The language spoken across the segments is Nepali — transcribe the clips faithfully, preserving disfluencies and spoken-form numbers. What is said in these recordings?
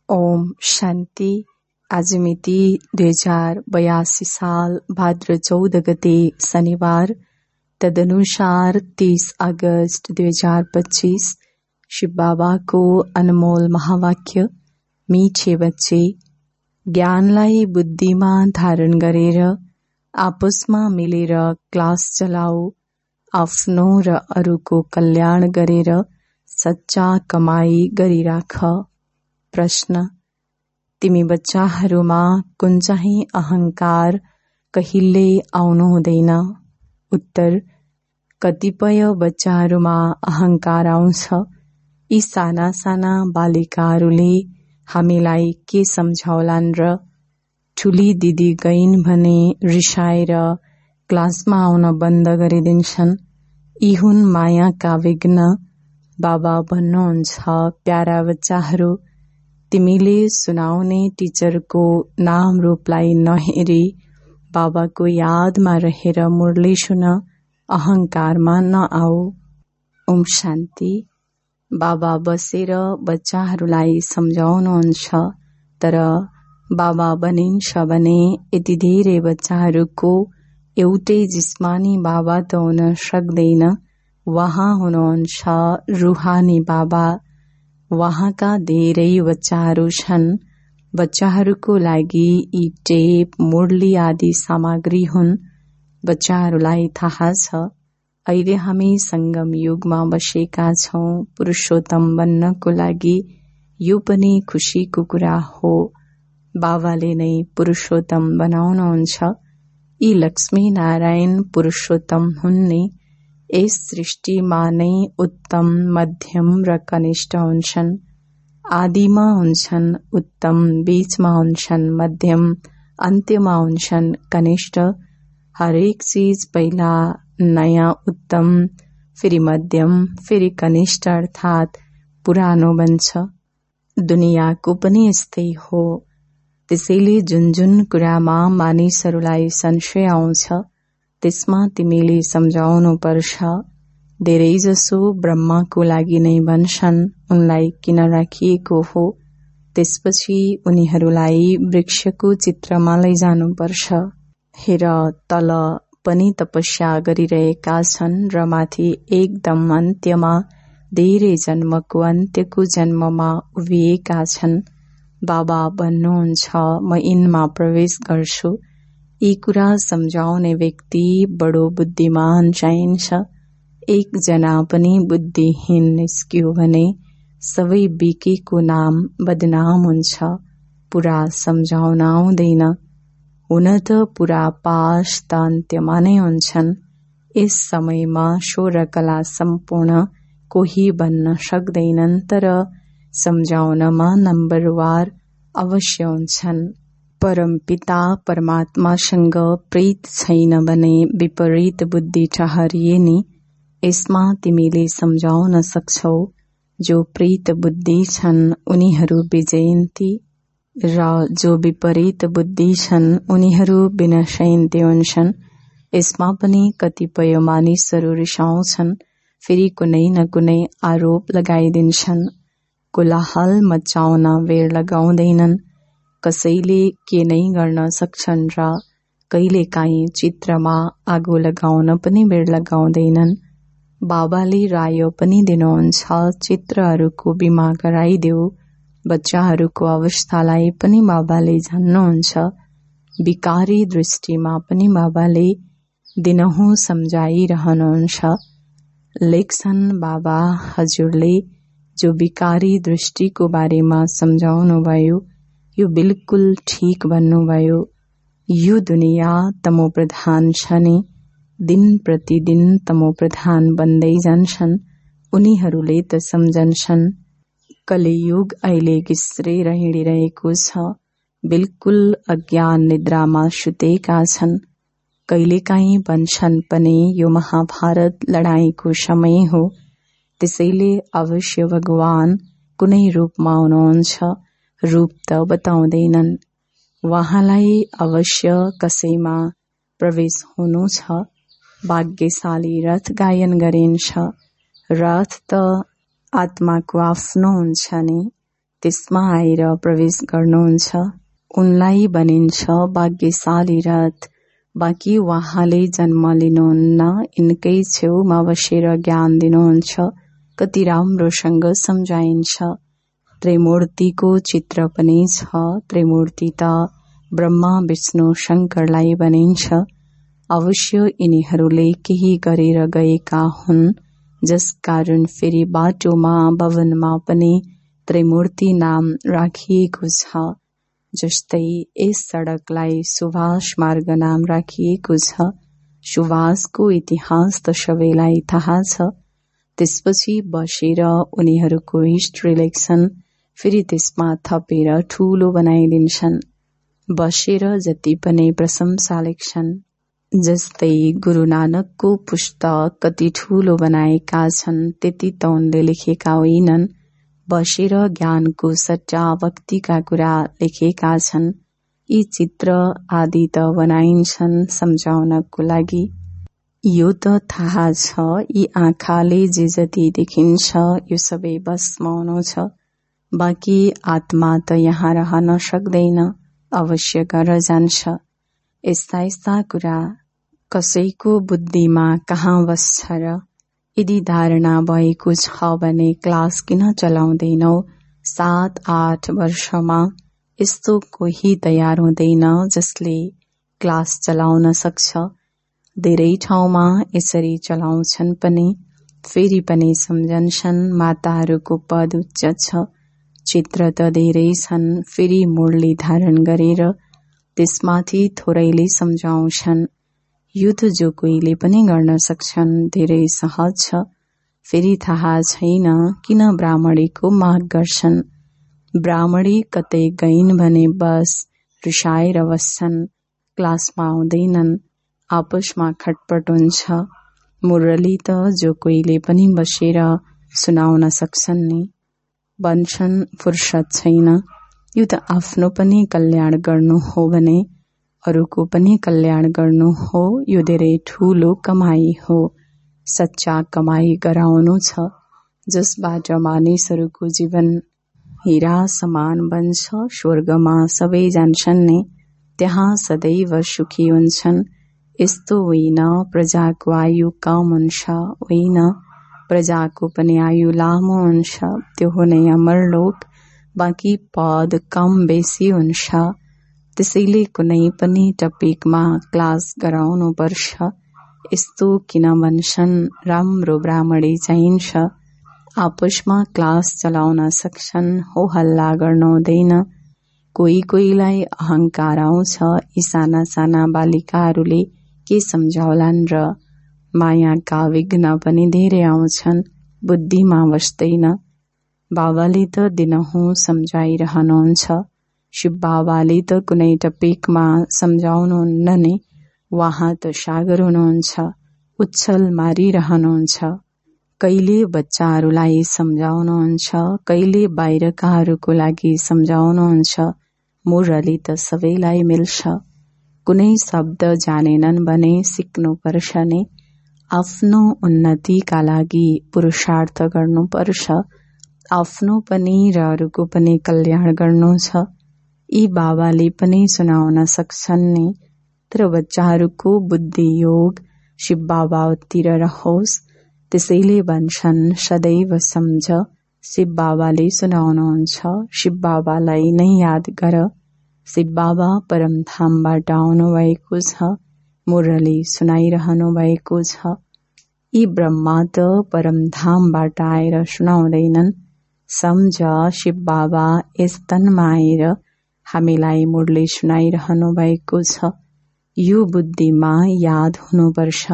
ओम शान्ति। आज मिति दुई हजार बयासी साल भाद्र चौध गते शनिबार, तदनुसार तीस अगस्त दुई हजार पच्चीस। शिव बाबाको अनमोल महावाक्य, मिठे बच्चे, ज्ञानलाई बुद्धिमा धारण गरेर आपसमा मिलेर क्लास चलाऊ। आफ्नो र अरूको कल्याण गरेर सच्चा कमाई गरिराख। प्रश्न: तिमी बच्चाहरूमा कुन चाहिँ अहंकार कहिल्यै आउनु हुँदैन? उत्तर: कतिपय बच्चाहरूमा अहंकार आउँछ। यी साना साना बालिकाहरूले हामीलाई के सम्झाउलान् र? ठुली दिदी गइन् भने रिसाएर क्लासमा आउन बन्द गरिदिन्छन्। यी हुन् मायाका विघ्न। बाबा भन्नुहुन्छ, प्यारा बच्चाहरू, तिमीले सुनाउने टिचरको नाम रूपलाई नहेरी बाबाको यादमा रहेर मुरली सुन, अहंकारमा नआऊ। ओम शान्ति। बाबा बसेर बच्चाहरूलाई सम्झाउनुहुन्छ, तर बाबा बनिन्छ भने यति धेरै बच्चाहरूको एउटै जिस्मानी बाबा त हुन सक्दैन। वहाँ हुनुहुन्छ रूहानी बाबा। वहाँका धेरै बच्चाहरू छन्। बच्चाहरूको लागि यी टेप, मुरली आदि सामग्री हुन्। बच्चाहरूलाई थाहा छ, अहिले हामी संगम युगमा बसेका छौं। पुरुषोत्तम बन्नको लागि यो पनि खुशीको कुरा हो। बाबाले नै पुरुषोत्तम बनाउनुहुन्छ। यी लक्ष्मी नारायण पुरुषोत्तम हुन्। यस सृष्टिमा नै उत्तम, मध्यम र कनिष्ठ हुन्छन्। आदिमा हुन्छन् उत्तम, बीचमा हुन्छन् मध्यम, अन्त्यमा हुन्छन् कनिष्ठ। हरेक चीज पहिला नयाँ उत्तम, फेरि मध्यम, फेरि कनिष्ठ अर्थात् पुरानो बन्छ। दुनियाँको पनि यस्तै हो। त्यसैले जुन जुन कुरामा मानिसहरूलाई संशय आउँछ त्यसमा तिमीले सम्झाउनु पर्छ। धेरैजसो ब्रह्माको लागि नै भन्छन्, उनलाई किन राखिएको हो। त्यसपछि उनीहरूलाई वृक्षको चित्रमा लैजानुपर्छ। हेर, तल पनि तपस्या गरिरहेका छन् र माथि एकदम अन्त्यमा धेरै जन्मको अन्त्यको जन्ममा उभिएका छन्। बाबा भन्नुहुन्छ, म यिनमा प्रवेश गर्छु। यी कुरा सम्झाउने व्यक्ति बडो बुद्धिमान चाहिन्छ। एकजना पनि बुद्धिहीन निस्कियो भने सबै बिकेको नाम बदनाम हुन्छ। पुरा सम्झाउन आउँदैन। हुन त पुरा पास त अन्त्यमा नै हुन्छन्। यस समयमा स्वर कला सम्पूर्ण कोही बन्न सक्दैनन्, तर सम्झाउनमा नम्बरवार अवश्य हुन्छन्। परमपिता परमात्मासँग प्रीत छैन भने विपरीत बुद्धि ठहरिए नि। यसमा तिमीले सम्झाउन सक्छौ। जो प्रीत बुद्धि छन् उनीहरू विजयन्ती र जो विपरीत बुद्धि छन् उनीहरू विनाशयन्ती हुन्छन्। यसमा पनि कतिपय मानिसहरू रिसाउँछन्, फेरि कुनै न कुनै आरोप लगाइदिन्छन्। कोलाहल मचाउन बेर लगाउँदैनन्। कसैले के नै गर्न सक्छन् र कहिलेकाहीँ चित्रमा आगो लगाउन पनि बेर लगाउँदैनन्। बाबाले राय पनि दिनुहुन्छ, चित्रहरूको बिमा गराइदेऊ। बच्चाहरूको अवस्थालाई पनि बाबाले जान्नुहुन्छ। विकारी दृष्टिमा पनि बाबाले दिनहुँ सम्झाइरहनुहुन्छ। लेख्छन्, बाबा हजुरले जो विकारी दृष्टिको बारेमा सम्झाउनुभयो यो बिल्कुल ठीक भन्नुभयो। यो दुनियाँ तमोप्रधान छ नि। दिन प्रतिदिन तमोप्रधान बन्दै जान्छन्। उनीहरूले त सम्झन्छन् कलियुग अहिले घिस्रेर हिँडिरहेको छ। बिल्कुल अज्ञान निद्रामा सुतेका छन्। कहिलेकाहीँ भन्छन् पनि यो महाभारत लडाईँको समय हो। त्यसैले अवश्य भगवान कुनै रूपमा हुनुहुन्छ। रूप त बताउँदैनन्। वहाँलाई अवश्य कसैमा प्रवेश हुनु छ। भाग्यशाली रथ गायन गरिन्छ। रथ त आत्माको आफ्नो हुन्छ नि। त्यसमा आएर प्रवेश गर्नुहुन्छ। उनलाई भनिन्छ भाग्यशाली रथ। बाँकी उहाँले जन्म लिनुहुन्न, यिनकै छेउमा बसेर ज्ञान दिनुहुन्छ। कति राम्रोसँग सम्झाइन्छ। त्रिमूर्तिको चित्र पनि छ। त्रिमूर्ति त ब्रह्मा विष्णु शङ्करलाई भनिन्छ। अवश्य यिनीहरूले केही गरेर गएका हुन्, जसकारण फेरि बाटोमा भवनमा पनि त्रिमूर्ति नाम राखिएको छ। जस्तै यस सडकलाई सुभाष मार्ग नाम राखिएको छ। सुभाषको इतिहास त सबैलाई थाहा छ। त्यसपछि बसेर उनीहरूको हिस्ट्री लेख्छन्, फेरि त्यसमा थपेर ठूलो बनाइदिन्छन्। बसेर जति पनि प्रशंसा लेख्छन्। जस्तै गुरु नानकको पुस्तक कति ठूलो बनाएका छन्, त्यति त उनले लेखेका होइनन्। बसेर ज्ञानको सट्टा भक्तिका कुरा लेखेका छन्। यी चित्र आदि त बनाइन्छन् सम्झाउनको लागि। यो त थाहा छ, यी आँखाले जे जति देखिन्छ यो सबै भस्म हुनु छ। बाँकी आत्मा त यहाँ रहन सक्दैन, अवश्य घर जान्छ। यस्ता यस्ता कुरा कसैको बुद्धिमा कहाँ बस्छ र? यदि धारणा भएको छ भने क्लास किन चलाउँदैनौ? सात आठ वर्षमा यस्तो कोही तयार हुँदैन जसले क्लास चलाउन सक्छ। धेरै ठाउँमा यसरी चलाउँछन् पनि, फेरि पनि सम्झन्छन् माताहरूको पद उच्च छ। चित्र त धेरै छन्, फेरि मुरली धारण गरेर त्यसमाथि थोरैले सम्झाउँछन्। युद्ध जो कोहीले पनि गर्न सक्छन्, धेरै सहज छ। फेरि थाहा छैन किन ब्राह्मणीको माग गर्छन्। ब्राह्मणी कतै गइन् भने बस रिसाएर बस्छन्, क्लासमा आउँदैनन्, आपसमा खटपट हुन्छ। मुरली त जो कोहीले पनि बसेर सुनाउन सक्छन् नि। भन्छन् फुर्सद छैन। यो त आफ्नो पनि कल्याण गर्नु हो भने अरूको पनि कल्याण गर्नु हो। यो धेरै ठूलो कमाई हो। सच्चा कमाई गराउनु छ, जसबाट मानिसहरूको जीवन हीरा समान बन्छ। स्वर्गमा सबै जान्छन् नि, त्यहाँ सदैव सुखी हुन्छन्। यस्तो होइन प्रजाको आयु कम हुन्छ, होइन प्रजाको पनि आयु लामो हुन्छ। त्यो हो नै अमरलोक। बाँकी पद कम बेसी हुन्छ। त्यसैले कुनै पनि टपिकमा क्लास गराउनु पर्छ। यस्तो किन भन्छन्? राम्रो ब्राह्मणी चाहिन्छ। आपसमा क्लास चलाउन सक्छन्, हो हल्ला गर्नु हुँदैन। कोही कोहीलाई अहंकार आउँछ। यी साना साना बालिकाहरूले के सम्झाउलान् र? मायाका विघ्न पनि धेरै आउँछन्, बुद्धिमा बस्दैन। बाबाले त दिनहुँ सम्झाइरहनुहुन्छ। शिव बाबाले त कुनै टपिकमा सम्झाउनुहुन्न नि, उहाँ त सागर हुनुहुन्छ, उच्छल मारिरहनुहुन्छ। कहिले बच्चाहरूलाई सम्झाउनुहुन्छ, कहिले बाहिरकाहरूको लागि सम्झाउनुहुन्छ। मुरली त सबैलाई मिल्छ। कुनै शब्द जानेनन् भने सिक्नुपर्छ नि। आफ्नो उन्नतिका लागि पुरुषार्थ गर्नुपर्छ। आफ्नो पनि र अरूको पनि कल्याण गर्नु छ। यी बाबाले पनि सुनाउन सक्छन् नि, तर बच्चाहरूको बुद्धि योग शिव बाबातिर रहोस्। त्यसैले भन्छन् सदैव सम्झ। शिव बाबाले सुनाउनुहुन्छ, शिव बाबालाई नै याद गर। शिव बाबा परमधामबाट आउनु भएको छ, मुरली सुनाइरहनु भएको छ। यी ब्रह्मा त परमधामबाट आएर सुनाउँदैनन्। सम्झ, शिव बाबा यस तनमा आएर हामीलाई मुरली सुनाइरहनु भएको छ। यो बुद्धिमा याद हुनुपर्छ।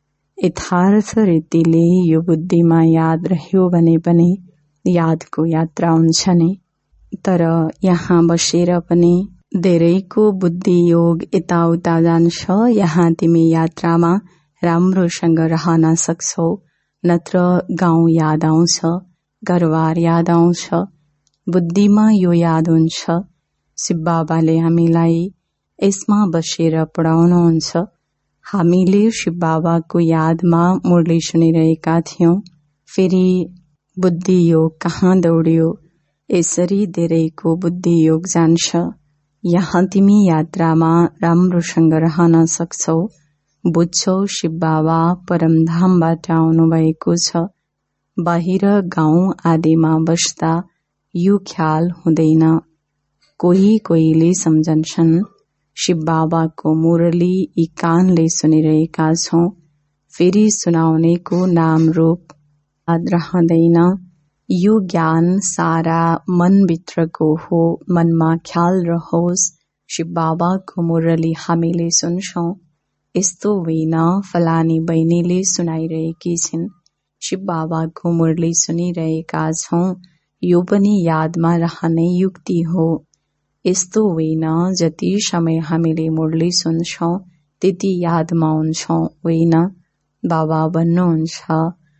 यथार्थ रीतिले यो बुद्धिमा याद रह्यो भने पनि यादको यात्रा हुन्छ नि। तर यहाँ बसेर पनि धेरैको बुद्धि योग यताउता जान्छ। यहाँ तिमी यात्रामा राम्रोसँग रहन सक्छौ, नत्र गाउँ याद आउँछ, घरबार याद आउँछ। बुद्धिमा यो याद हुन्छ। शिव बाबाले हामीलाई यसमा बसेर पढाउनुहुन्छ। हामीले शिव बाबाको यादमा मुरली सुनिरहेका थियौं। फेरि बुद्धि योग कहाँ दौड्यो? यसरी धेरैको बुद्धि योग जान्छ। यहाँ तिमी यात्रामा राम्रोसँग रहन सक्छौ। बुझ्छौ शिव बाबा परमधामबाट आउनु भएको छ। बाहिर गाउँ आदिमा बस्दा यो ख्याल हुँदैन। कोही कोहीले सम्झन्छन् शिव बाबाको मुरली यी कानले सुनिरहेका छौं, फेरि सुनाउनेको नाम रूप याद रहँदैन। यो ज्ञान सारा मनभित्रको हो। मनमा ख्याल रहोस् शिव बाबाको मुरली हामीले सुन्छौं। यस्तो होइन फलानी बहिनीले सुनाइरहेकी छिन्, शिव बाबाको मुरली सुनिरहेका छौं, यो पनि यादमा रहने युक्ति हो। यस्तो होइन जति समय हामीले मुरली सुन्छौं त्यति यादमा हुन्छौं, होइन। बाबा भन्नुहुन्छ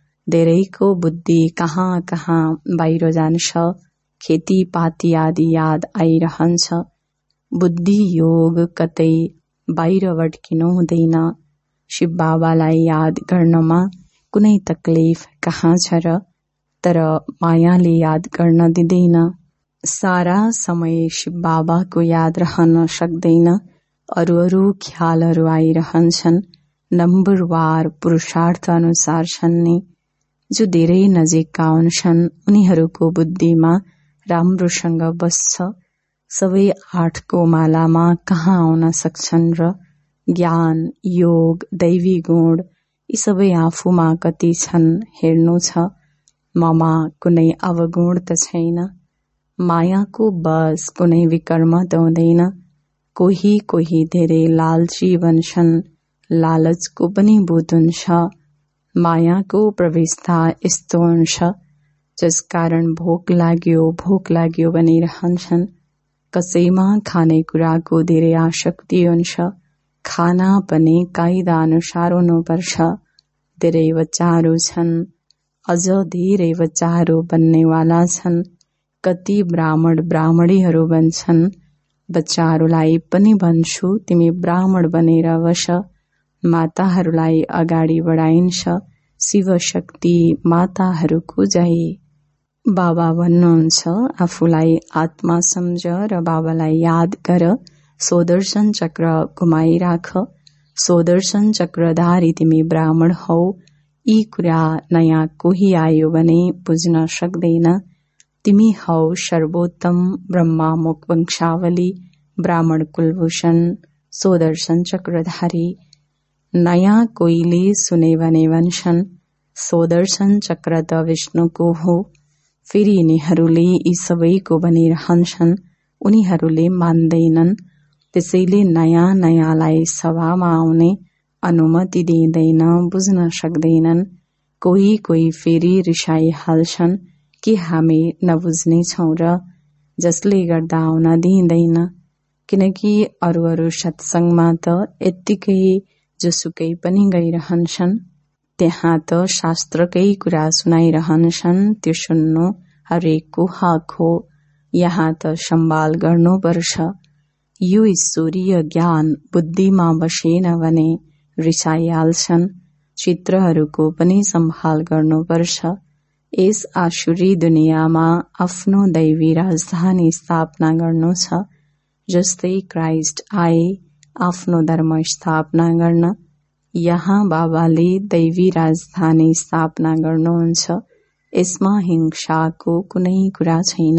धेरैको बुद्धि कहाँ कहाँ बाहिर जान्छ, खेतीपाती आदि याद आइरहन्छ। बुद्धि योग कतै बाहिर भड्किनु हुँदैन। शिव बाबालाई याद गर्नमा कुनै तकलिफ कहाँ छ र, तर मायाले याद गर्न दिँदैन। सारा समय शिव बाबाको याद रहन सक्दैन। अरू अरू ख्यालहरू आइरहन्छन्। नम्बरवार पुरुषार्थ अनुसार छन् नि। जो धेरै नजिकका हुन्छन् उनीहरूको बुद्धिमा राम्रोसँग बस्छ। सबै आठको मालामा कहाँ आउन सक्छन् र। ज्ञान, योग, दैवी गुण यी सबै आफूमा कति छन् हेर्नु छ। ममा कुनै अवगुण त छैन। मायाको बस कुनै विकर्म त हुँदैन। कोही कोही धेरै लालची बन्छन्, लालचको पनि बोध हुन्छ। मायाको प्रवेशता यस्तो हुन्छ जसकारण भोक लाग्यो भोक लाग्यो भनिरहन्छन्। कसैमा खानेकुराको धेरै आसक्ति हुन्छ। खाना पनि कायदा अनुसार हुनुपर्छ। धेरै बच्चाहरू छन्, अझ धेरै बच्चाहरू बन्नेवाला छन्। कति ब्राह्मण ब्राह्मणीहरू बन्छन्। बच्चाहरूलाई पनि भन्छु तिमी ब्राह्मण बनेर बस। माताहरूलाई अगाडि बढाइन्छ। शिवशक्ति माताहरूको जय। बाबा भन्नुहुन्छ आफूलाई आत्मा सम्झ र बाबालाई याद गर। सोदर्शन चक्र घुमाइराख। सोदर्शन चक्रधारी तिमी ब्राह्मण हौ। यी कुरा नयाँ कोही आयो भने बुझ्न सक्दैन। तिमी हौ सर्वोत्तम ब्रह्मा मुख वंशावली ब्राह्मण कुलभूषण सोदर्शन चक्रधारी। नयाँ कोहीले सुने भने भन्छन् सोदर्शन चक्र त विष्णुको हो। फेरि यिनीहरूले यी सबैको भनिरहन्छन्। उनीहरूले मान्दैनन्। त्यसैले नयाँ नयाँलाई सभामा आउने अनुमति दिँदैन, बुझ्न सक्दैनन्। कोही कोही फेरि रिसाइहाल्छन् कि हामी नबुझ्ने छौं र, जसले गर्दा आउन दिँदैन। किनकि अरू अरू सत्संगमा त यत्तिकै जोसुकै पनि गइरहन्छन्। त्यहाँ त शास्त्रकै कुरा सुनाइरहन्छन्। त्यो सुन्नु हरेकको हक हो। यहाँ त सम्भाल गर्नुपर्छ। यो ईश्वरीय ज्ञान बुद्धिमा बसेन भने रिसाइहाल्छन्। चित्रहरूको पनि सम्भाल गर्नुपर्छ। यस आसुरी दुनियाँमा आफ्नो दैवी राजधानी स्थापना गर्नु छ। जस्तै क्राइस्ट आए आफ्नो धर्म स्थापना गर्न। यहाँ बाबाले दैवी राजधानी स्थापना गर्नुहुन्छ। यसमा हिंसाको कुनै कुरा छैन।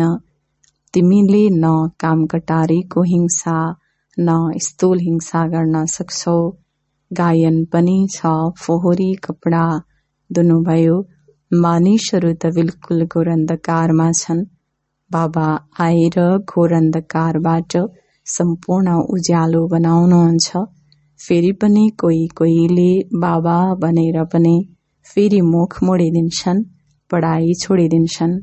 तिमीले न कामकटारीको हिंसा न स्थूल हिंसा गर्न सक्छौ। गायन पनि छ, फोहोरी कपडा दुनु भयो। मानिसहरू त बिल्कुल घोर अन्धकारमा छन्। बाबा आएर घोर अन्धकारबाट सम्पूर्ण उज्यालो बनाउनुहुन्छ। फेरि पनि कोही कोहीले बाबा भनेर पनि फेरि मुख मोडिदिन्छन्, पढाइ छोडिदिन्छन्।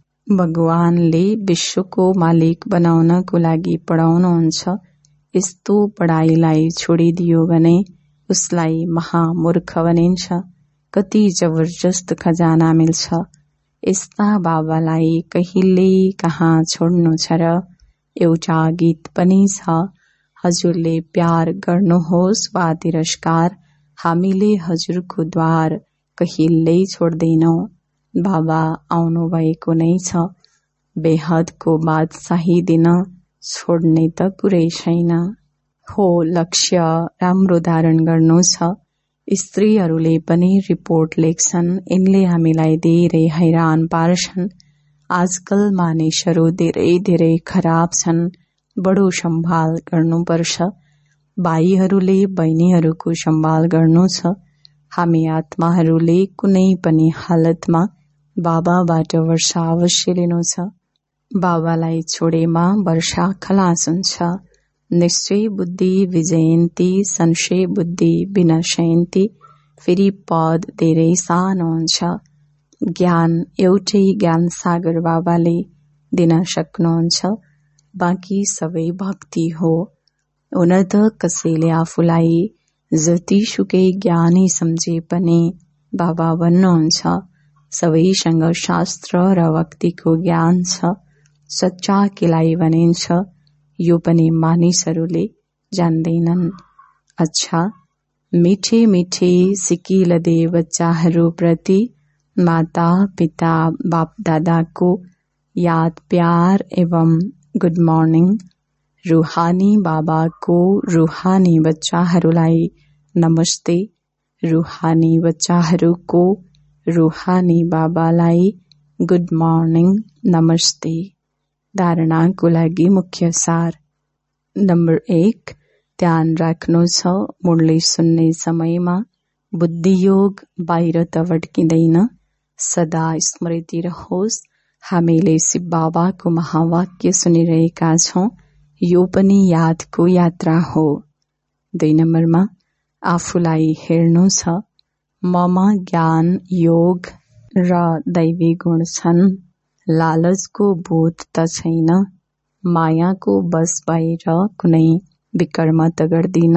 भगवानले विश्वको मालिक बनाउनको लागि पढाउनुहुन्छ। यस्तो पढाइलाई छोडिदियो भने उसलाई महामूर्ख भनिन्छ। कति जबरजस्त खजाना मिल्छ। यस्ता बाबालाई कहिले कहाँ छोड्नु छ र। एउटा गीत पनि छ, हजुरले प्यार गर्नुहोस् वा तिरस्कार, हामीले हजुरको द्वार कहिल्यै छोड्दैनौ। बाबा आउनु भएको नै छ। बेहदको बादशाही दिन छोड्ने त कुरै छैन। हो, लक्ष्य राम्रो धारण गर्नु छ। स्त्रीहरूले पनि रिपोर्ट लेख्छन्, यिनले हामीलाई धेरै हैरान पार्छन्। आजकल मानिसहरू धेरै धेरै खराब छन्, बडो सम्भाल गर्नुपर्छ। भाइहरूले बहिनीहरूको सम्भाल गर्नु छ। हामी आत्माहरूले कुनै पनि हालतमा बाबाबाट वर्षा अवश्य लिनु छ। बाबालाई छोडेमा वर्षा खलास हुन्छ। निश्चय बुद्धि विजयन्ती, संशय बुद्धि विनाशयन्ती। फेरि पद धेरै सानो हुन्छ। ज्ञान एउटै ज्ञान सागर बाबाले दिन सक्नुहुन्छ, बाँकी सबै भक्ति हो। हुन त कसैले आफूलाई जतिसुकै ज्ञानी सम्झे पनि बाबा भन्नुहुन्छ। सबैसँग शास्त्र र भक्तिको ज्ञान छ। सच्चा केलाई भनिन्छ, यो पनि मानिसहरूले जान्दैनन्। अच्छा, मिठे मिठे सिकिलदे बच्चाहरू प्रति माता पिता बाप दादाको याद प्यार एवं गुड मर्निङ। रूहानी बाबाको रूहानी बच्चाहरूलाई नमस्ते। रूहानी बच्चाहरूको रूहानी बाबालाई गुड मर्निङ नमस्ते। धारणाको लागि मुख्य सार। नम्बर एक, ध्यान राख्नु छ मुरली सुन्ने समयमा बुद्धियोग बाहिर त भड्किँदैन, सदा स्मृति रहोस् हामीले शिव बाबाको महावाक्य सुनिरहेका छौं, यो पनि यादको यात्रा हो। दुई नम्बरमा आफूलाई हेर्नु छ, ममा ज्ञान योग र दैवी गुण छन्। लालचको बोध त छैन। मायाको बस बाहिर कुनै विकर्म त गर्दिन।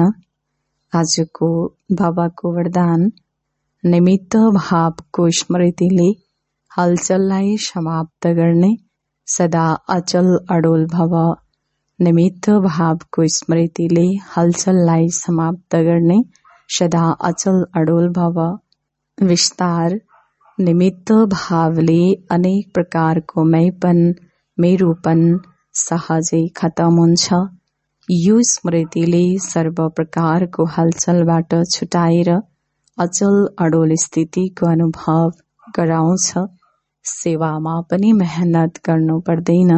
आजको बाबाको वरदान, निमित्त भावको स्मृतिले हलचललाई समाप्त गर्ने, सदा अचल अडोल भव। निमित्त भावको स्मृतिले हलचललाई समाप्त गर्ने, सदा अचल अडोल भव। विस्तार, निमित्त भावले अनेक प्रकारको मैपन मेरुपन सहजै खतम हुन्छ। यो स्मृतिले सर्व प्रकारको हलचलबाट छुटाएर अचल अडोल स्थितिको अनुभव गराउँछ। सेवामा पनि मेहनत गर्नु पर्दैन,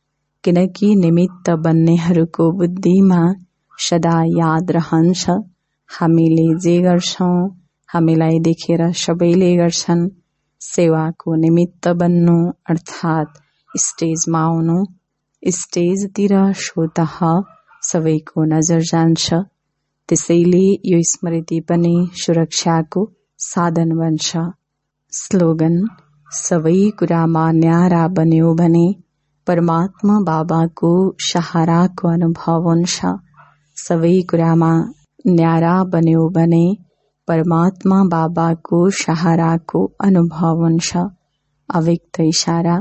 किनकि निमित्त बन्नेहरूको बुद्धिमा सदा याद रहन्छ, हामीले जे गर्छौं हामीलाई देखेर सबैले गर्छन्। सेवाको निमित्त बन्नु अर्थात् स्टेजमा आउनु। स्टेजतिर स्वतः सबैको नजर जान्छ, त्यसैले यो स्मृति पनि सुरक्षाको साधन बन्छ। स्लोगन, सबै कुरामा न्यारा बन्यो भने परमात्मा बाबाको सहाराको अनुभव हुन्छ। सबै कुरामा न्यारा बन्यो भने परमात्मा बाबाको सहाराको अनुभव हुन्छ। अव्यक्त इशारा,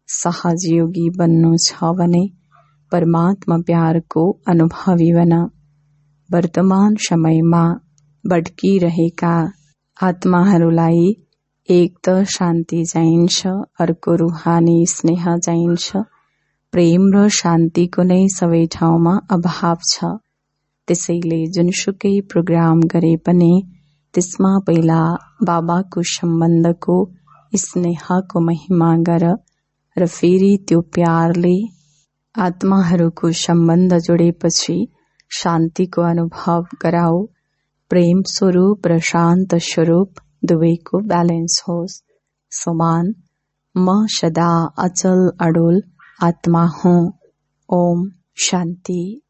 सहजयोगी बन्नु छ भने परमात्मा प्यारको अनुभवी बन। वर्तमान समयमा भड्किरहेका आत्माहरूलाई एक त शान्ति चाहिन्छ, अर्को रूहानी स्नेह चाहिन्छ। प्रेम र शान्तिको नै सबै ठाउँमा अभाव छ। त्यसैले जुनसुकै प्रोग्राम गरे पनि त्यसमा पहिला बाबाको सम्बन्धको स्नेहको महिमा गर र फेरि त्यो प्यारले आत्माहरूको सम्बन्ध जोडेपछि शान्तिको अनुभव गराऊ। प्रेम स्वरूप र शान्त स्वरूप दुवैको ब्यालेन्स होस्। समान, म सदा अचल अडोल आत्मा हूँ। ओम शान्ति।